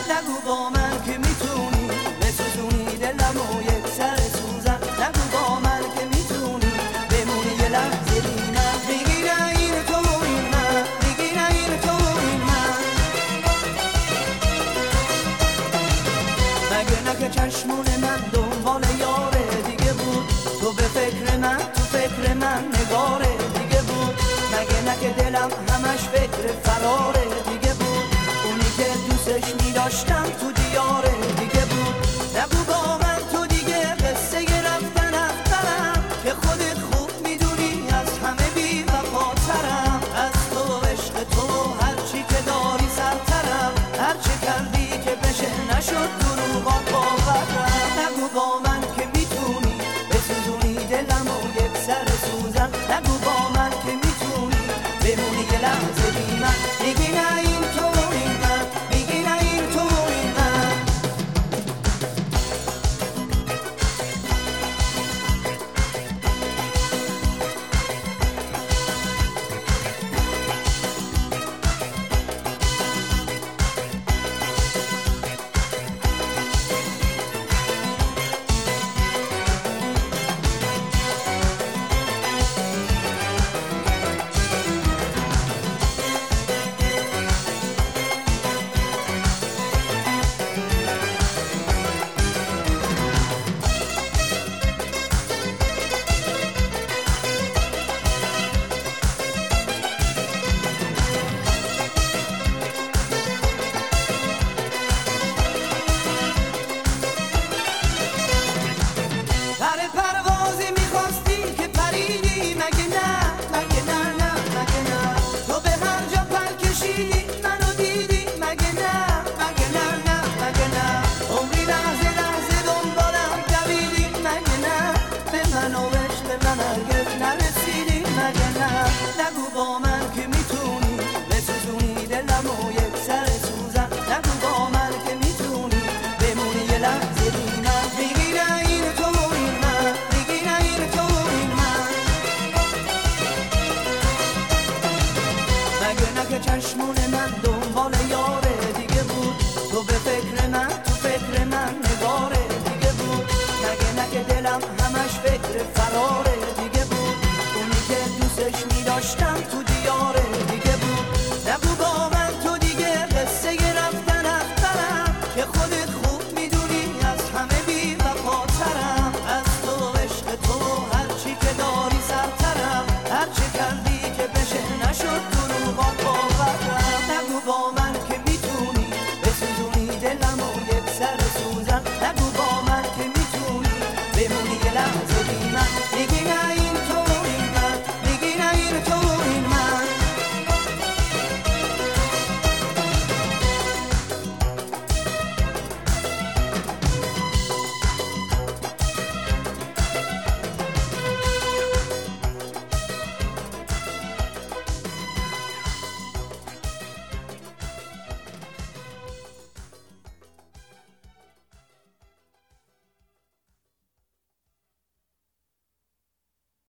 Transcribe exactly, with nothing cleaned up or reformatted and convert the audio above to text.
نگو با من که میتونی بسوزونی دلم و یک سر سوزن. نگو با من که میتونی بمونی یه لحظه بی من. میگی نه این تو و این من، میگی نه این تو و این من. مگه نه که چشمون من دنبال یاره دیگه بود، تو به فکر من، تو فکر من نگاره دیگه بود. مگه نه که دلم همش فکر فراره دیگه بود، اونی که دوستش می‌داشتم تو دیاره